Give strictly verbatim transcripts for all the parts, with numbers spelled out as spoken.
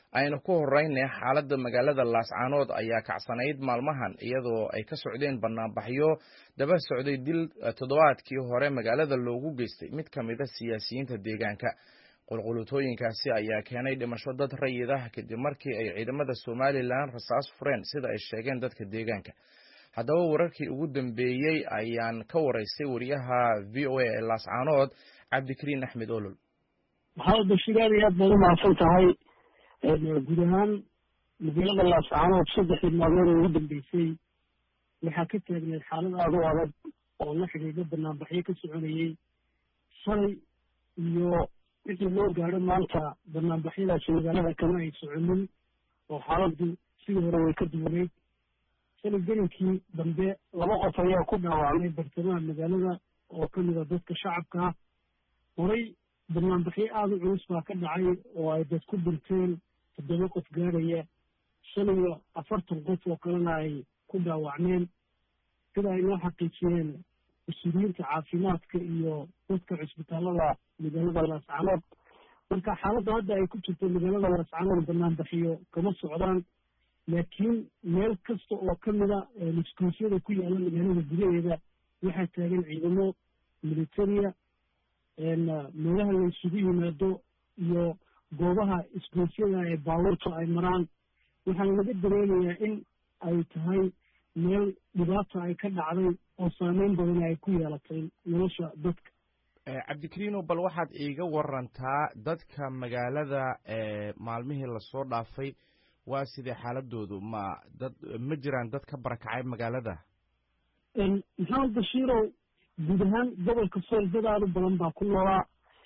ayna ku horeynay xaaladda magaalada Laascaanood ayaa kacsanayd maalmahan iyadoo ay ka socdeen banaanbaxyo daba socday dil toddobaadkii hore magaalada loogu geystay mid ka mid ah siyaasiyiinta deegaanka. qulqulutooyinkaasi ayaa keenay dhimasho dad rayid ah kadib markii ay ciidamada Somaliland rasaas fureen sida ay sheegeen dadka deegaanka. haddaba wararkii ugu dambeeyey ayaan ka waraystay wariyaha V O A ee Laascaanood Cabdikariin Axmed Olol. maxamed bashiir aad iyo aad baad u mahadsan tahay. guud ahaan magaalada Laascaanood saddexdii maalmood ugu dambeysay waxaa ka taagneed xaalad aad u adag oo la xidhiidha banaanbaxyo ka soconayey shalay iyo wixii loo gaadho maanta banaanbaxyadaasi magaalada kama ay soconin oo xaaladdu sidii hore way ka duwaneyd. shalay gelinkii dambe laba qof ayaa ku dhaawacmay bartamaha magaalada oo ka mid a dadka shacabka ah. horay banaanbaxyo aada u culus baa ka dhacay oo ay dad ku dhinteen toddoba qof gaadhaya shan iyo afartan qof oo kalena ay ku dhaawacmeen sida ay noo xaqiijiyeen mas-uuliyiinta caafimaadka iyo dadka cusbitaalada magaalada Laascaanood. marka xaaladda hadda ay ku jirto magaalada Laascaanood banaanbaxyo kama socdaan, laakiin meel kasta oo ka mid a iskuusyada ku yaala magaalada gudaheeda waxaa taagan ciidamo militariya. meelaha la isugu yimaado iyo goobaha iskuusyada ee baabuurta ay maraan waxaa laga dareemayaa in ay tahay meel dhibaata ay ka dhacday oo saameyn badan ay ku yeelatay nolosha dadka. cabdikariino bal waxaad iiga warantaa dadka magaalada maalmihii lasoo dhaafay waa sidee xaaladoodu ma dad ma jiraan dad ka barakacay magaalada? maxamed bashiirow, guud ahaan gobolka sool dad aad u badan baa ku noolaa.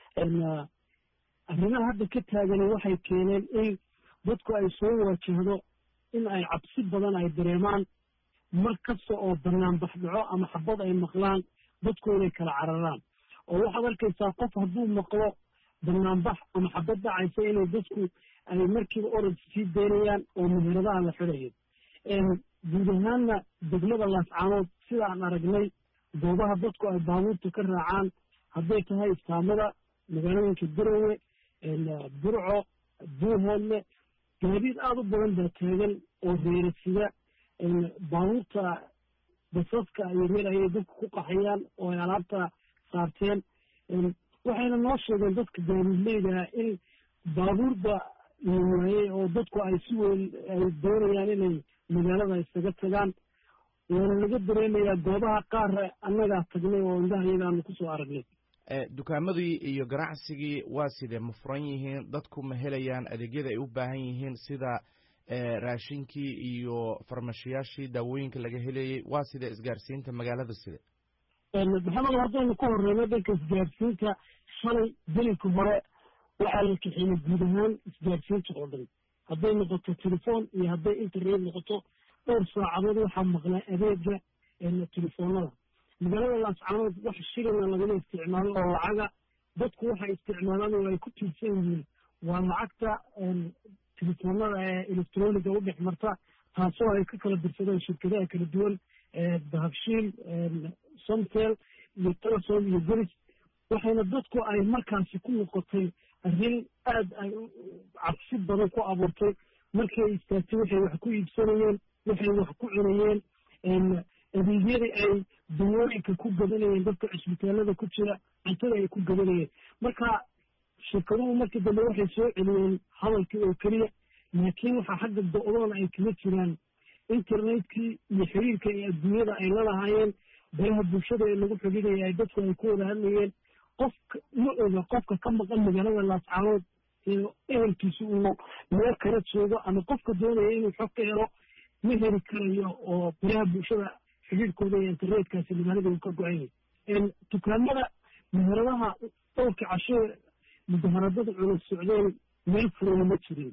arrimaha hadda ka taagani waxay keeneen in dadku ay soo wajahdo in ay cabsi badan ay dareemaan mar kasta oo banaanbax dhaco ama xabad ay maqlaan dadku inay kala cararaan. oo waxaad arkaysaa qof hadduu maqlo banaanbax ama xabad dhacaysa inay dadku ay markiiba orod sii daynayaan oo meheradaha la xidhayo. guud ahaanna degmada Laascaanood sida aan aragnay goobaha dadku ay baabuurta ka raacaan hadday tahay istaamada magaalooyinka Garowe, Burco, Buuhoodle, gaadiid aada u badan baa taagan oo reerasida baabuurta basaska iyo reer ayay dadku ku qaxayaan oo ay alaabta saarteen. waxayna noo sheegeen dadka gaadiidleyda in baabuurda la waayey oo dadku ay si weyn ay doonayaan inay magaalada isaga tagaan. waana laga dareemayaa goobaha qaar annagaa tagnay oo indhaha iyagaanu kusoo aragnay. dukaamadii iyo ganacsigii waa sidee ma furan yihiin? dadku ma helayaan adeegyada ay u baahan yihiin sida raashinkii iyo farmashiyaashii daawooyinka laga helayey? waa sidee isgaarsiinta magaalada side? maxamed, haddaynu ka horeyno dhanka isgaarsiinta, shalay gelinka hore waxaa la kaxeeyey guud ahaan isgaarsiinta oo dhan, hadday noqoto telefoon iyo hadday internet noqoto. dhowr saacadood waxaa maqlaa adeega telefoonada. magaalada Laascaanood wax shirina lagama isticmaalo oo lacaga dadku waxay isticmaalaan oo ay ku tiirsan yihiin waa lacagta telefoonada ee electroniga u dhex marta, taasoo ay ka kala dirsadeen shirkadaha kala duwan dahabshiil, Somtel iyo Telesom iyo Golis. waxayna dadku ay markaasi ku noqotay arrin aad ay cabsi badan ku abuurtay markay istaagtay waxay wax ku iibsanayeen, waxay wax ku cunayeen, adeegyadii ay dawooyinka ku gadanayeen dadka cisbitaalada ku jira cuntada ay ku gadanayeen. marka shirkaduhu markii dambe waxay soo celiyeen hadalkii oo keliya, laakiin waxaa xagga do-doon ay kaga jiraan internetkii iyo xiriirka ee adduunyada ay lalahaayeen, baraha bulshada ee lagu xidhiidhaya ay dadku ay ku wada hadlayeen. qofka ma oga qofka ka maqan magaalada Laascaanood ee ehelkiisu uu meel kala joogo ama qofka doonaya inuu xog ka helo ma heli karayo oo baraha bulshada xidhiidhkooda iyo internetkaasi magaalada uu ka go-an yahay. dukaamada meheradaha dhowrka casho mudaharadada culus socdeen meel furana ma jirin.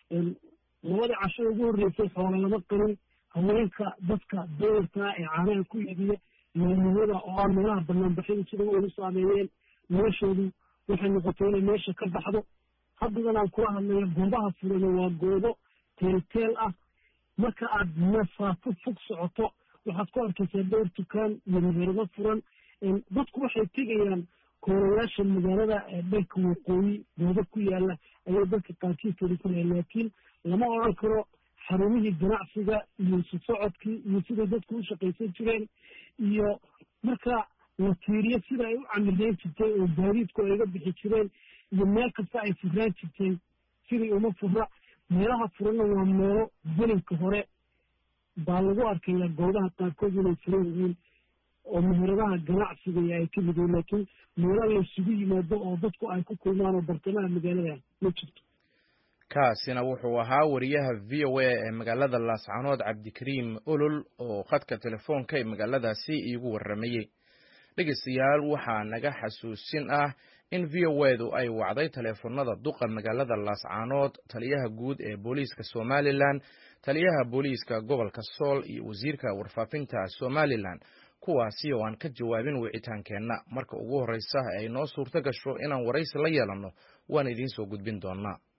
labada casho ugu horreysay xoola lama qarin. haweenka dadka dowrka ee caanaha ku iibiya meelahooda oo aan meelaha banaanbaxyada sida ugu saameeyeen noloshoodu waxay noqotay inay meesha ka baxdo. haddadan aan kula hadlayo goobaha furan waa goobo teelteel ah. marka aad masaafo fog socoto waxaad ku arkaysaa dhowr dukaan iyo meherado furan. dadku waxay tegayaan koorayaasha magaalada dhanka waqooyi goobo ku yaala ayay dadka qaarkiis fadhiisanaya laakiin lama odhan karo xarumihii ganacsiga iyo isu socodkii iyo siday dadku u shaqaysan jireen iyo marka la tiiriyo sida ay u camirnayn jirtay oo gaadiidku ay ga bixi jireen iyo meel kasta ay furaan jirtay sidii uma fura meelaha furana waa meelo gelinka hore baa lagu arkaya goobaha qaarkood inay furan yihiin oo meheradaha ganacsiga iyo ay ka mid yihiin laakiin meelo laysugu yimaado oo dadku ay ku kulmaan oo bartamaha magaalada ma jirto kaasina wuxuu ahaa wariyaha v o a ee magaalada laascaanood cabdikariim olol oo khadka telefoonka ee magaaladaasi iigu warramayey dhegeystayaal waxaa naga xasuusin ah in v o a du ay wacday taleefanada duqa magaalada laascaanood taliyaha guud ee booliiska somalilan taliyaha booliiska gobolka sool iyo wasiirka warfaafinta somalilan kuwaasi oo aan ka jawaabin wicitaankeenna marka ugu horreysa ay noo suurto gasho inaan waraysi la yeelanno waan idiin soo gudbin doonaa